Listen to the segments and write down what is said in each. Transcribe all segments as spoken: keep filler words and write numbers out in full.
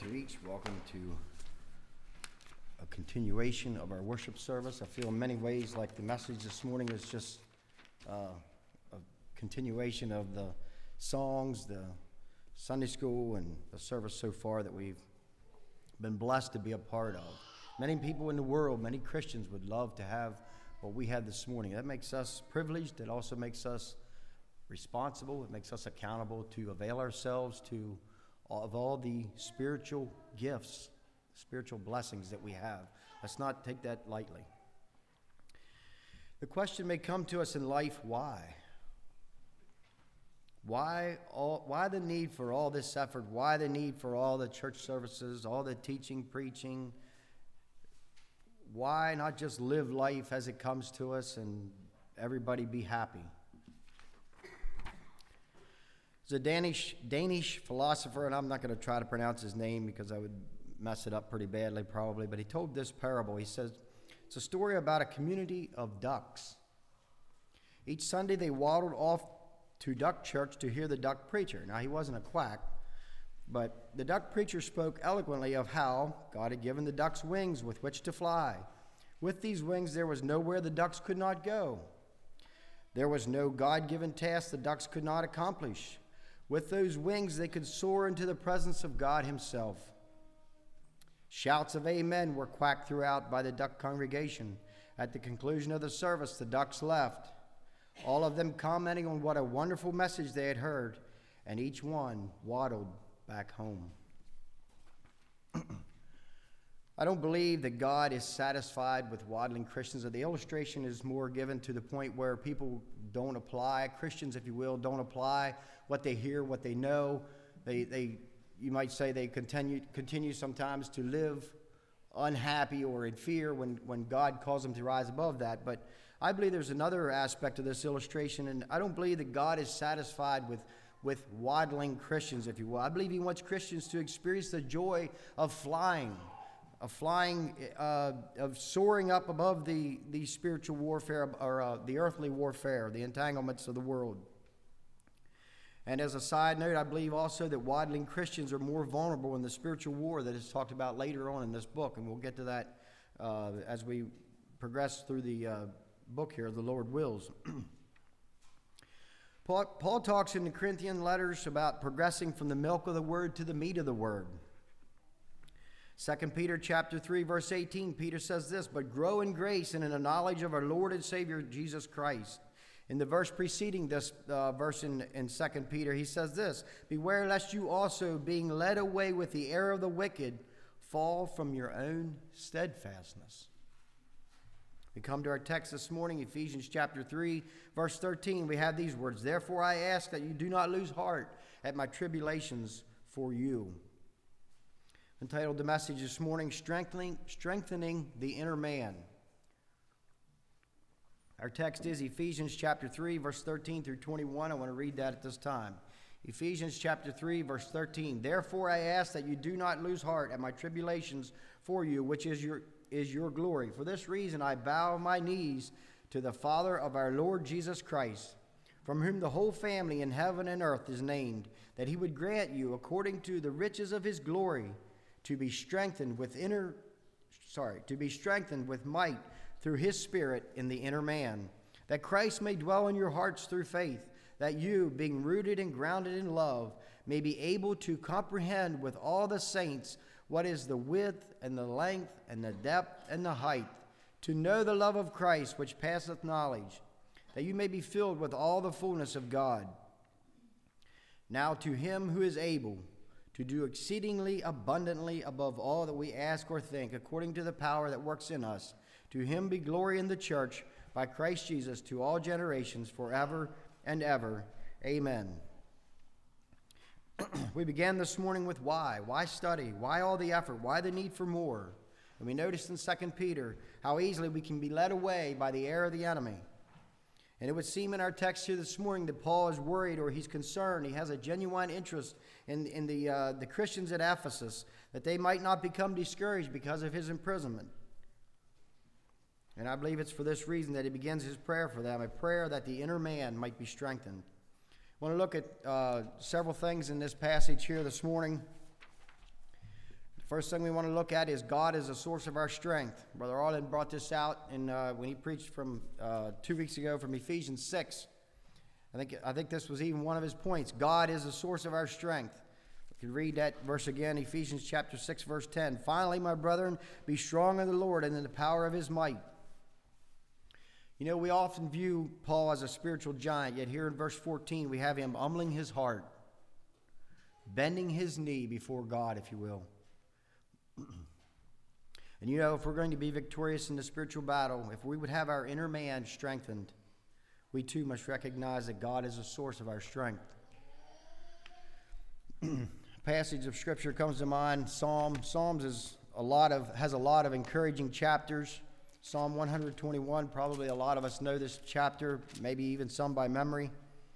to each. Welcome to a continuation of our worship service. I feel in many ways like the message this morning is just uh, a continuation of the songs, the Sunday school, and the service so far that we've been blessed to be a part of. Many people in the world, many Christians would love to have what we had this morning. That makes us privileged. It also makes us responsible. It makes us accountable to avail ourselves to of all the spiritual gifts, spiritual blessings that we have. Let's not take that lightly. The question may come to us in life, why? Why all, why the need for all this effort? Why the need for all the church services, all the teaching, preaching? Why not just live life as it comes to us and everybody be happy? There's a Danish, Danish philosopher, and I'm not going to try to pronounce his name because I would mess it up pretty badly probably, but he told this parable. He says, it's a story about a community of ducks. Each Sunday they waddled off to duck church to hear the duck preacher. Now, he wasn't a quack, but the duck preacher spoke eloquently of how God had given the ducks wings with which to fly. With these wings, there was nowhere the ducks could not go. There was no God-given task the ducks could not accomplish. With those wings, they could soar into the presence of God himself. Shouts of amen were quacked throughout by the duck congregation. At the conclusion of the service, the ducks left, all of them commenting on what a wonderful message they had heard, and each one waddled back home. I don't believe that God is satisfied with waddling Christians. The illustration is more given to the point where people don't apply, Christians, if you will, don't apply what they hear, what they know. They, they, you might say they continue, continue sometimes to live unhappy or in fear when, when God calls them to rise above that. But I believe there's another aspect of this illustration, and I don't believe that God is satisfied with, with waddling Christians, if you will. I believe he wants Christians to experience the joy of flying, of flying, uh, of soaring up above the, the spiritual warfare, or uh, the earthly warfare, the entanglements of the world. And as a side note, I believe also that waddling Christians are more vulnerable in the spiritual war that is talked about later on in this book, and we'll get to that uh, as we progress through the uh, book here, the Lord wills. Paul, Paul talks in the Corinthian letters about progressing from the milk of the word to the meat of the word. Second Peter chapter three, verse eighteen, Peter says this, but grow in grace and in the knowledge of our Lord and Savior Jesus Christ. In the verse preceding this uh, verse in, in Second Peter, he says this, beware lest you also, being led away with the error of the wicked, fall from your own steadfastness. We come to our text this morning, Ephesians chapter three, verse thirteen. We have these words, therefore I ask that you do not lose heart at my tribulations for you. Entitled the message this morning, Strengthening, Strengthening the Inner Man. Our text is Ephesians chapter three, verse thirteen through twenty-one. I want to read that at this time. Ephesians chapter three, verse thirteen. Therefore I ask that you do not lose heart at my tribulations for you, which is your, is your glory. For this reason I bow my knees to the Father of our Lord Jesus Christ, from whom the whole family in heaven and earth is named, that he would grant you, according to the riches of his glory, to be strengthened with inner, sorry, to be strengthened with might through his Spirit in the inner man, that Christ may dwell in your hearts through faith, that you, being rooted and grounded in love, may be able to comprehend with all the saints what is the width and the length and the depth and the height, to know the love of Christ which passeth knowledge, that you may be filled with all the fullness of God. Now to him who is able to do exceedingly abundantly above all that we ask or think, according to the power that works in us. To him be glory in the church by Christ Jesus to all generations forever and ever. Amen. We began this morning with why. Why study? Why all the effort? Why the need for more? And we noticed in Second Peter how easily we can be led away by the error of the enemy. And it would seem in our text here this morning that Paul is worried or he's concerned. He has a genuine interest in, in the, uh, the Christians at Ephesus, that they might not become discouraged because of his imprisonment. And I believe it's for this reason that he begins his prayer for them, a prayer that the inner man might be strengthened. I want to look at uh, several things in this passage here this morning. First thing we want to look at is God is the source of our strength. Brother Arlen brought this out in, uh, when he preached from uh, two weeks ago from Ephesians six. I think, I think this was even one of his points. God is the source of our strength. You can read that verse again, Ephesians chapter six, verse ten. Finally, my brethren, be strong in the Lord and in the power of his might. You know, we often view Paul as a spiritual giant, yet here in verse fourteen, we have him humbling his heart, bending his knee before God, if you will. And you know, if we're going to be victorious in the spiritual battle, if we would have our inner man strengthened, we too must recognize that God is the source of our strength. Passage of scripture comes to mind. Psalm Psalms is a lot of has a lot of encouraging chapters. Psalm one twenty-one, probably a lot of us know this chapter, maybe even some by memory.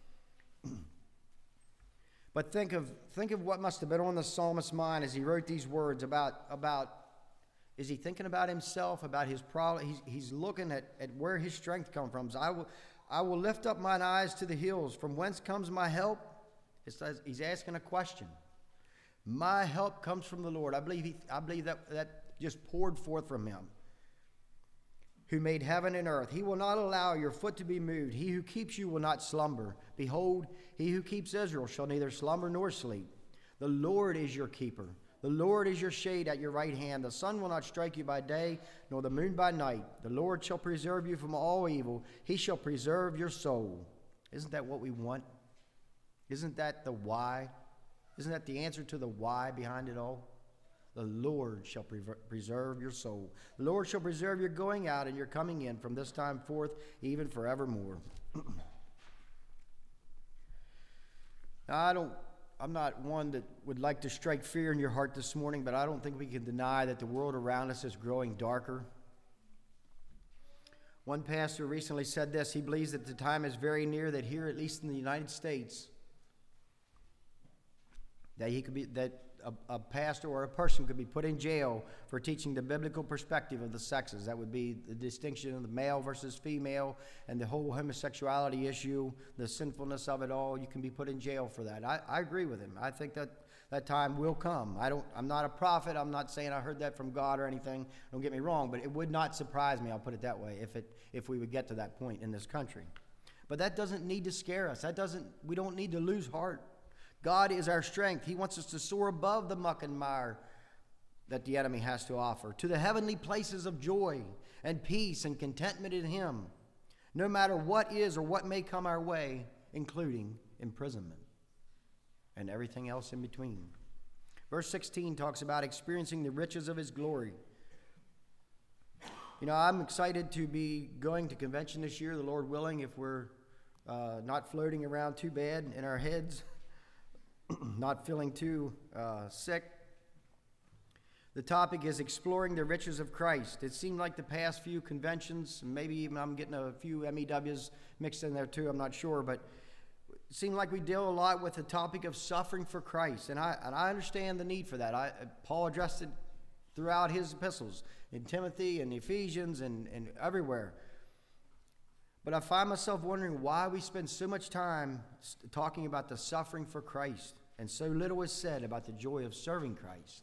But think of think of what must have been on the psalmist's mind as he wrote these words about about. Is he thinking about himself, about his problem? He's, he's looking at, at where his strength comes from. So I will I will lift up mine eyes to the hills. From whence comes my help? It says, he's asking a question. My help comes from the Lord. I believe he, I believe that, that just poured forth from him, who made heaven and earth. He will not allow your foot to be moved. He who keeps you will not slumber. Behold, he who keeps Israel shall neither slumber nor sleep. The Lord is your keeper. The Lord is your shade at your right hand. The sun will not strike you by day, nor the moon by night. The Lord shall preserve you from all evil. He shall preserve your soul. Isn't that what we want? Isn't that the why? Isn't that the answer to the why behind it all? The Lord shall pre- preserve your soul. The Lord shall preserve your going out and your coming in from this time forth, even forevermore. Now, I don't, I'm not one that would like to strike fear in your heart this morning, but I don't think we can deny that the world around us is growing darker. One pastor recently said this. He believes that the time is very near that here, at least in the United States, that he could be that a, a pastor or a person could be put in jail for teaching the biblical perspective of the sexes. That would be the distinction of the male versus female and the whole homosexuality issue, the sinfulness of it all. You can be put in jail for that. I, I agree with him. I think that that time will come. I don't, I'm not a prophet. I'm not saying I heard that from God or anything. Don't get me wrong, but it would not surprise me, I'll put it that way, if it if we would get to that point in this country. But that doesn't need to scare us. That doesn't, we don't need to lose heart. God is our strength. He wants us to soar above the muck and mire that the enemy has to offer, to the heavenly places of joy and peace and contentment in him, no matter what is or what may come our way, including imprisonment and everything else in between. Verse sixteen talks about experiencing the riches of his glory. You know, I'm excited to be going to convention this year, the Lord willing, if we're uh, not floating around too bad in our heads. Not feeling too uh, sick. The topic is exploring the riches of Christ. It seemed like the past few conventions, maybe even I'm getting a few M E Ws mixed in there too, I'm not sure, but it seemed like we deal a lot with the topic of suffering for Christ, and I and I understand the need for that. I, Paul addressed it throughout his epistles, in Timothy and Ephesians and, and everywhere. But I find myself wondering why we spend so much time talking about the suffering for Christ and so little is said about the joy of serving Christ.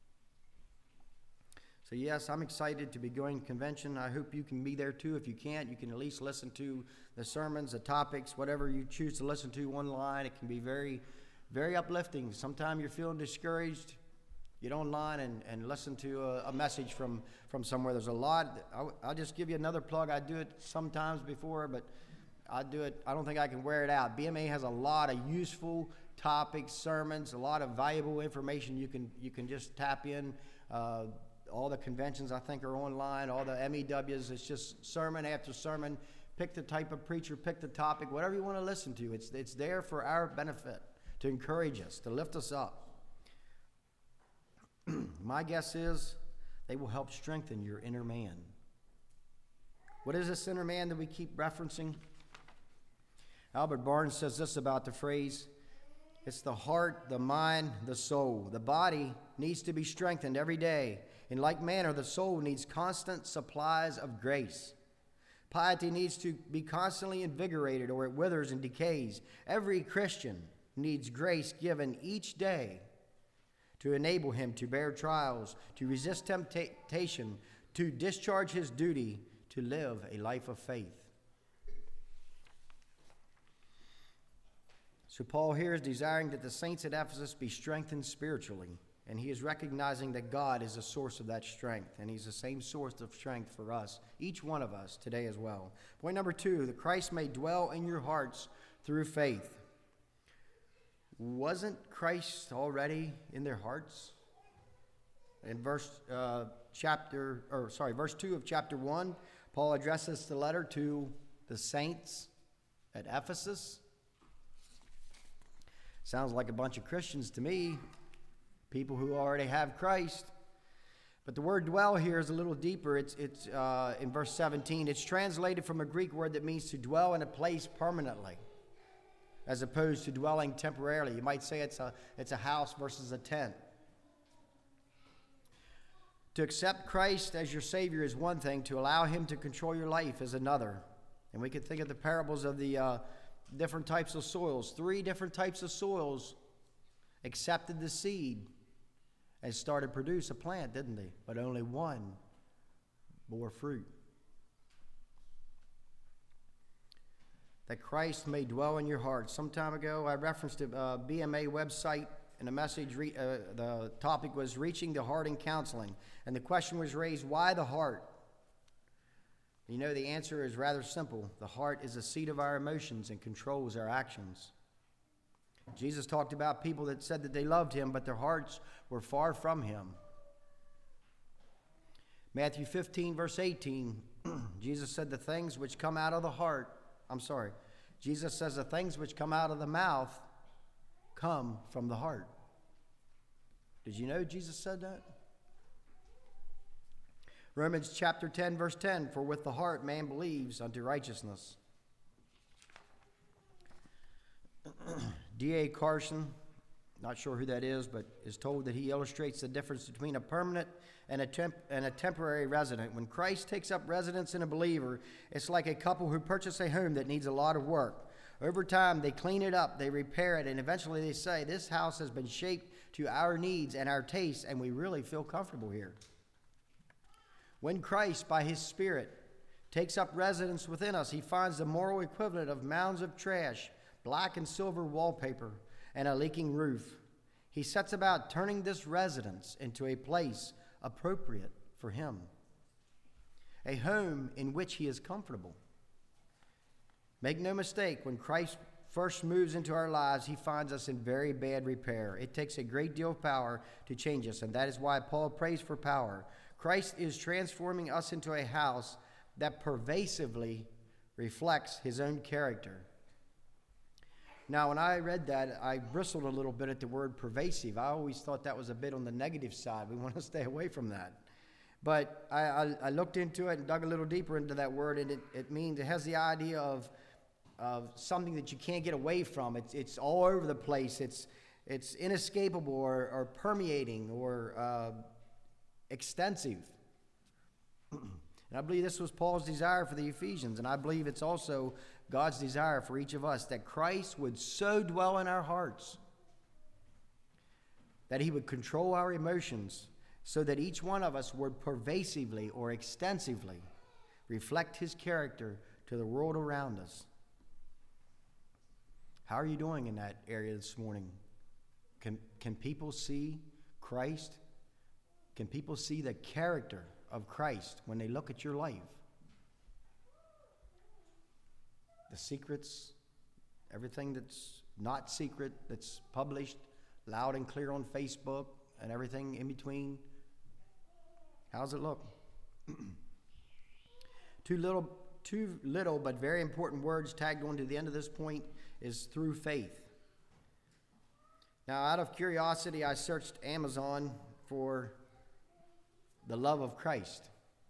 So yes, I'm excited to be going to convention. I hope you can be there too. If you can't, you can at least listen to the sermons, the topics, whatever you choose to listen to online. It can be very, very uplifting. Sometimes you're feeling discouraged. Get online and, and listen to a, a message from, from somewhere. There's a lot. I'll, I'll just give you another plug. I do it sometimes before, but I do it. I don't think I can wear it out. B M A has a lot of useful topics, sermons, a lot of valuable information you can you can just tap in. Uh, all the conventions, I think, are online. All the M E Ws, it's just sermon after sermon. Pick the type of preacher, pick the topic, whatever you want to listen to. It's it's there for our benefit, to encourage us, to lift us up. My guess is they will help strengthen your inner man. What is this inner man that we keep referencing? Albert Barnes says this about the phrase: it's the heart, the mind, the soul. The body needs to be strengthened every day. In like manner, the soul needs constant supplies of grace. Piety needs to be constantly invigorated, or it withers and decays. Every Christian needs grace given each day to enable him to bear trials, to resist temptation, to discharge his duty, to live a life of faith. So Paul here is desiring that the saints at Ephesus be strengthened spiritually, and he is recognizing that God is the source of that strength, and he's the same source of strength for us, each one of us today as well. Point number two, that Christ may dwell in your hearts through faith. Wasn't Christ already in their hearts? In verse uh, chapter, or sorry, verse two of chapter one, Paul addresses the letter to the saints at Ephesus. Sounds like a bunch of Christians to me, people who already have Christ. But the word dwell here is a little deeper. It's, it's uh, in verse seventeen. It's translated from a Greek word that means to dwell in a place permanently, as opposed to dwelling temporarily. You might say it's a, it's a house versus a tent. To accept Christ as your Savior is one thing. To allow him to control your life is another. And we could think of the parables of the uh, different types of soils. Three different types of soils accepted the seed and started to produce a plant, didn't they? But only one bore fruit. That Christ may dwell in your heart. Some time ago, I referenced a uh, B M A website, and the message, re- uh, the topic was reaching the heart in counseling. And the question was raised, why the heart? You know, the answer is rather simple. The heart is the seat of our emotions and controls our actions. Jesus talked about people that said that they loved him, but their hearts were far from him. Matthew fifteen, verse eighteen, Jesus said the things which come out of the heart, I'm sorry, Jesus says the things which come out of the mouth come from the heart. Did you know Jesus said that? Romans chapter ten, verse ten, for with the heart man believes unto righteousness. D A Carson, not sure who that is, but is told that he illustrates the difference between a permanent and a, temp- and a temporary resident. When Christ takes up residence in a believer, it's like a couple who purchase a home that needs a lot of work. Over time, they clean it up, they repair it, and eventually they say, this house has been shaped to our needs and our tastes, and we really feel comfortable here. When Christ, by his Spirit, takes up residence within us, he finds the moral equivalent of mounds of trash, black and silver wallpaper, and a leaking roof. He sets about turning this residence into a place appropriate for him, a home in which he is comfortable. Make no mistake, when Christ first moves into our lives, he finds us in very bad repair. It takes a great deal of power to change us, and that is why Paul prays for power. Christ is transforming us into a house that pervasively reflects his own character. Now, when I read that, I bristled a little bit at the word pervasive. I always thought that was a bit on the negative side. We want to stay away from that. But I, I, I looked into it and dug a little deeper into that word, and it, it means, it has the idea of, of something that you can't get away from. It's, it's all over the place. It's, it's inescapable or, or permeating or uh, extensive. And I believe this was Paul's desire for the Ephesians, and I believe it's also God's desire for each of us, that Christ would so dwell in our hearts that he would control our emotions so that each one of us would pervasively or extensively reflect his character to the world around us. How are you doing in that area this morning? Can, can people see Christ? Can people see the character of Christ when they look at your life? The secrets, everything that's not secret, that's published loud and clear on Facebook, and everything in between. How's it look? Two little, two little but very important words tagged on to the end of this point is through faith. Now, out of curiosity, I searched Amazon for the love of Christ.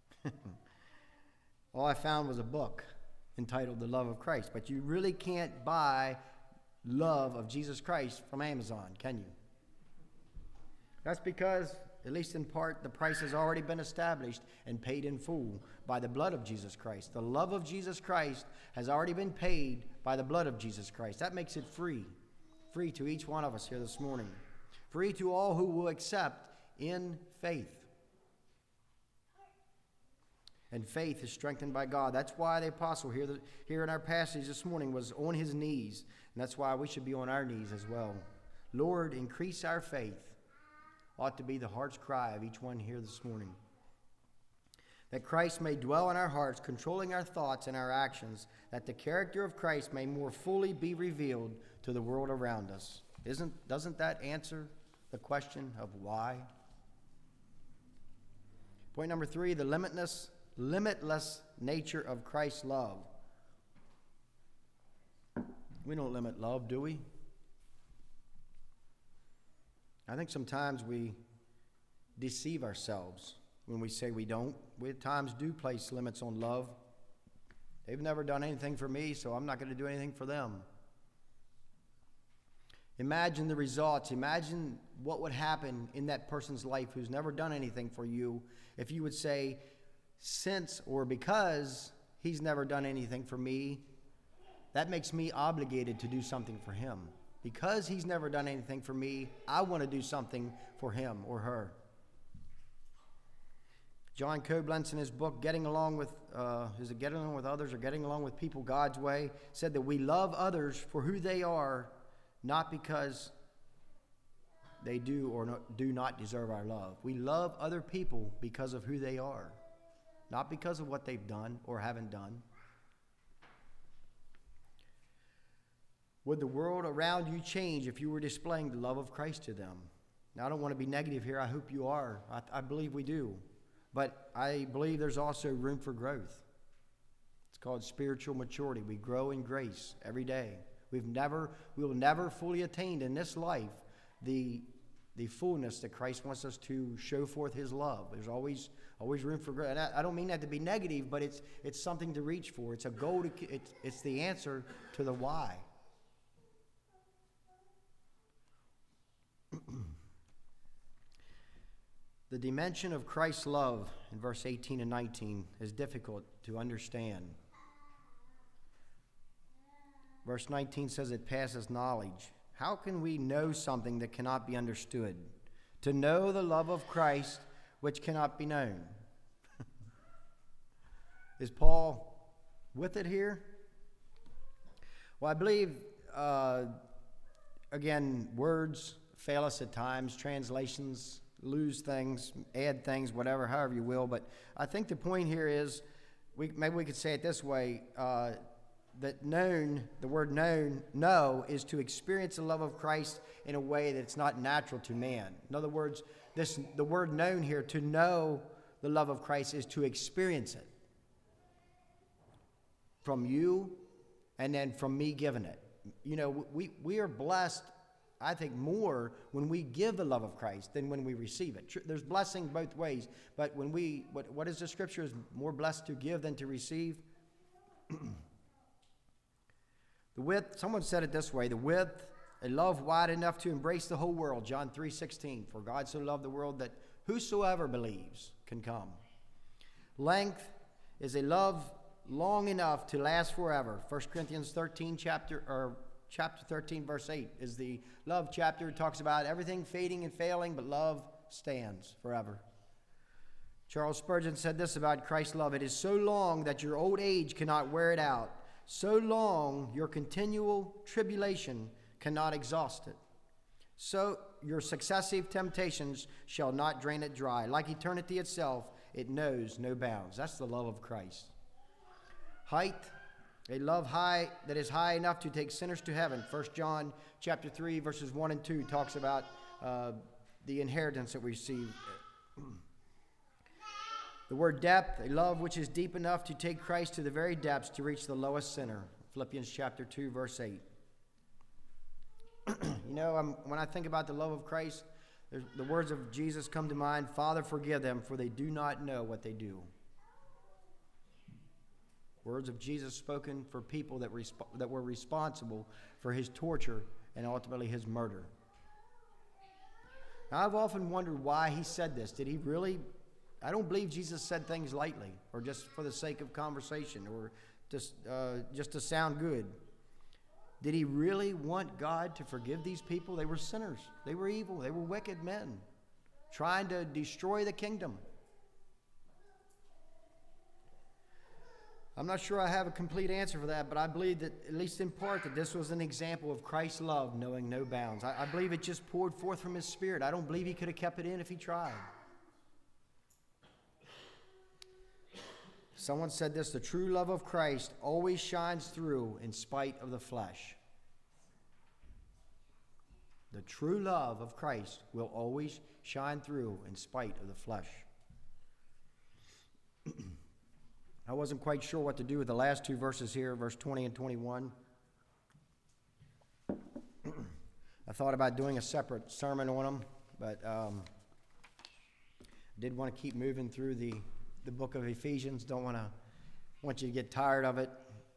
All I found was a book entitled The Love of Christ. But you really can't buy love of Jesus Christ from Amazon, can you? That's because, at least in part, the price has already been established and paid in full by the blood of Jesus Christ. The love of Jesus Christ has already been paid by the blood of Jesus Christ. That makes it free, free to each one of us here this morning. free to all who will accept in faith. And faith is strengthened by God. That's why the apostle here, here in our passage this morning was on his knees. And that's why we should be on our knees as well. Lord, increase our faith. Ought to be the heart's cry of each one here this morning. That Christ may dwell in our hearts, controlling our thoughts and our actions, that the character of Christ may more fully be revealed to the world around us. Isn't, doesn't that answer the question of why? Point number three, the limitless, limitless nature of Christ's love. We don't limit love, do we? I think sometimes we deceive ourselves when we say we don't. We at times do place limits on love. They've never done anything for me, so I'm not going to do anything for them. Imagine the results. Imagine what would happen in that person's life who's never done anything for you if you would say, since or because he's never done anything for me, that makes me obligated to do something for him. Because he's never done anything for me, I want to do something for him or her. John Koblenz in his book, Getting Along with, uh, is it Getting Along with Others or Getting Along with People God's Way, said that we love others for who they are, not because they do or not, do not deserve our love. We love other people because of who they are, not because of what they've done or haven't done. Would the world around you change if you were displaying the love of Christ to them? Now, I don't want to be negative here. I hope you are. I, I believe we do. But I believe there's also room for growth. It's called spiritual maturity. We grow in grace every day. We've never, we will never fully attain in this life the, the fullness that Christ wants us to show forth his love. There's always, always room for growth. And I, I don't mean that to be negative, but it's, it's something to reach for. It's a goal to, it's, it's the answer to the why. The dimension of Christ's love in verse eighteen and nineteen is difficult to understand. Verse nineteen says it passes knowledge. How can we know something that cannot be understood? To know the love of Christ which cannot be known. Is Paul with it here? Well, I believe, uh, again, words fail us at times, translations lose things, add things, whatever, however you will. But I think the point here is, we, maybe we could say it this way, uh, that known, the word known, know, is to experience the love of Christ in a way that's not natural to man. In other words, this the word known here, to know the love of Christ, is to experience it from you and then from me giving it. You know, we, we are blessed, I think, more when we give the love of Christ than when we receive it. There's blessing both ways, but when we, what, what is the scripture, is more blessed to give than to receive? The width, someone said it this way, the width, a love wide enough to embrace the whole world, John three sixteen, for God so loved the world that whosoever believes can come. Length is a love long enough to last forever. First Corinthians thirteen, chapter, or chapter thirteen, verse eight, is the love chapter. It talks about everything fading and failing, but love stands forever. Charles Spurgeon said this about Christ's love: it is so long that your old age cannot wear it out. So long your continual tribulation cannot exhaust it. So your successive temptations shall not drain it dry. Like eternity itself, it knows no bounds. That's the love of Christ. Height, a love high that is high enough to take sinners to heaven. First John chapter three, verses one and two talks about uh, the inheritance that we receive. The word depth, a love which is deep enough to take Christ to the very depths to reach the lowest sinner. Philippians chapter two, verse eight. You know, I'm, when I think about the love of Christ, the words of Jesus come to mind: Father, forgive them, for they do not know what they do. Words of Jesus spoken for people that, resp- that were responsible for his torture and ultimately his murder. Now, I've often wondered why he said this. Did he really? I don't believe Jesus said things lightly or just for the sake of conversation or just, uh, just to sound good. Did he really want God to forgive these people? They were sinners. They were evil. They were wicked men trying to destroy the kingdom. I'm not sure I have a complete answer for that, but I believe that, at least in part, that this was an example of Christ's love knowing no bounds. I, I believe it just poured forth from his Spirit. I don't believe he could have kept it in if he tried. Someone said this: the true love of Christ always shines through in spite of the flesh. The true love of Christ will always shine through in spite of the flesh. I wasn't quite sure what to do with the last two verses here, verse twenty and twenty-one. I thought about doing a separate sermon on them, but um, did want to keep moving through the, the book of Ephesians. Don't want to want you to get tired of it.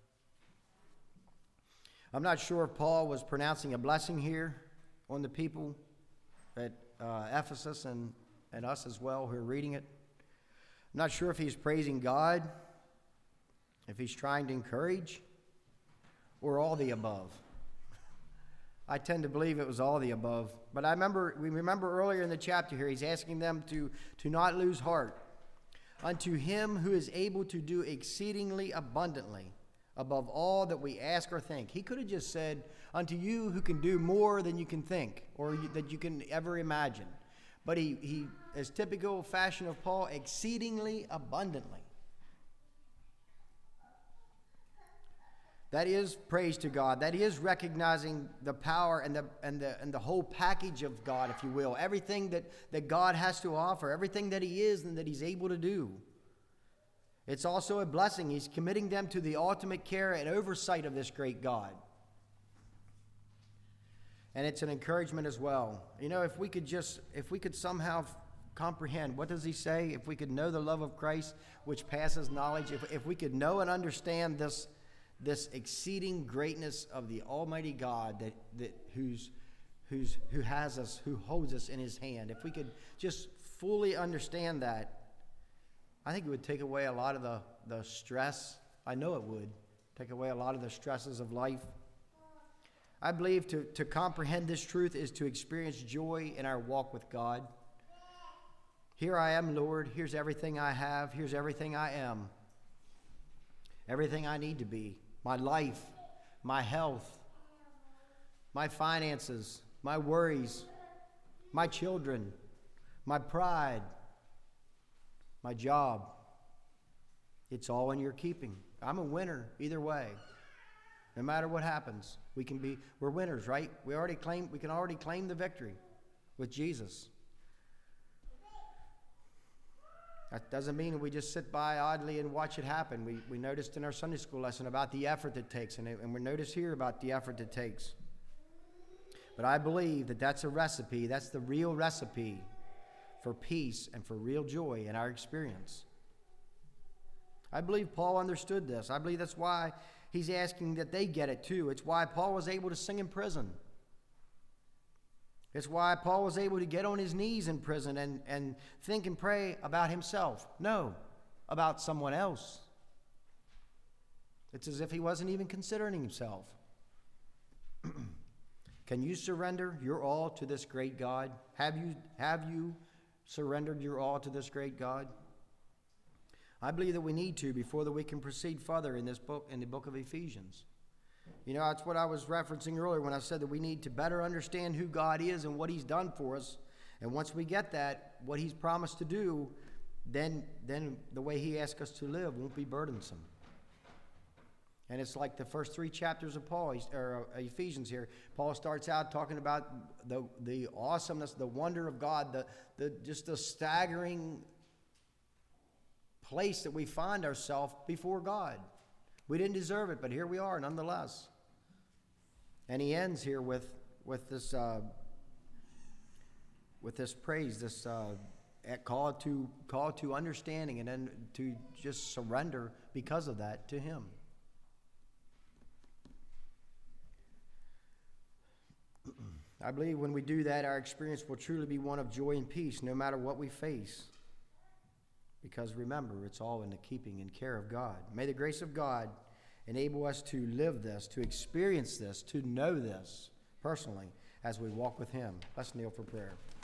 I'm not sure if Paul was pronouncing a blessing here on the people at uh, Ephesus and, and us as well who are reading it. I'm not sure if he's praising God, if he's trying to encourage, or all the above. I tend to believe it was all the above. But I remember, we remember earlier in the chapter here, he's asking them to, to not lose heart. Unto him who is able to do exceedingly abundantly above all that we ask or think. He could have just said, unto you who can do more than you can think or you, that you can ever imagine. But he, he, as typical fashion of Paul, exceedingly abundantly. That is praise to God. That is recognizing the power and the and the and the whole package of God, if you will. Everything that, that God has to offer, everything that he is and that he's able to do. It's also a blessing. He's committing them to the ultimate care and oversight of this great God. And it's an encouragement as well. You know, if we could just, if we could somehow comprehend, what does he say? If we could know the love of Christ, which passes knowledge, if, if we could know and understand this this exceeding greatness of the Almighty God that, that who's, who's, who has us, who holds us in his hand. If we could just fully understand that, I think it would take away a lot of the, the stress. I know it would take away a lot of the stresses of life. I believe to, to comprehend this truth is to experience joy in our walk with God. Here I am, Lord. Here's everything I have. Here's everything I am. Everything I need to be. My life, my health, my finances, my worries, my children, my pride, my job. It's all in your keeping. I'm a winner either way. No matter what happens, we can be, we're winners, right? We already claim, we can already claim the victory with Jesus. That doesn't mean that we just sit by idly and watch it happen. We, we noticed in our Sunday school lesson about the effort it takes, and, it, and we notice here about the effort it takes. But I believe that that's a recipe, that's the real recipe for peace and for real joy in our experience. I believe Paul understood this. I believe that's why he's asking that they get it too. It's why Paul was able to sing in prison. It's why Paul was able to get on his knees in prison and, and think and pray about himself. No, about someone else. It's as if he wasn't even considering himself. Can you surrender your all to this great God? Have you, have you surrendered your all to this great God? I believe that we need to before that we can proceed further in this book, in the book of Ephesians. You know, that's what I was referencing earlier when I said that we need to better understand who God is and what he's done for us. And once we get that, what he's promised to do, then, then the way he asks us to live won't be burdensome. And it's like the first three chapters of Paul, or Ephesians here. Paul starts out talking about the, the awesomeness, the wonder of God, the, the just the staggering place that we find ourselves before God. We didn't deserve it, but here we are nonetheless. And he ends here with with this uh, with this praise, this uh, call to call to understanding, and then to just surrender because of that to him. I believe when we do that, our experience will truly be one of joy and peace, no matter what we face. Because remember, it's all in the keeping and care of God. May the grace of God enable us to live this, to experience this, to know this personally as we walk with him. Let's kneel for prayer.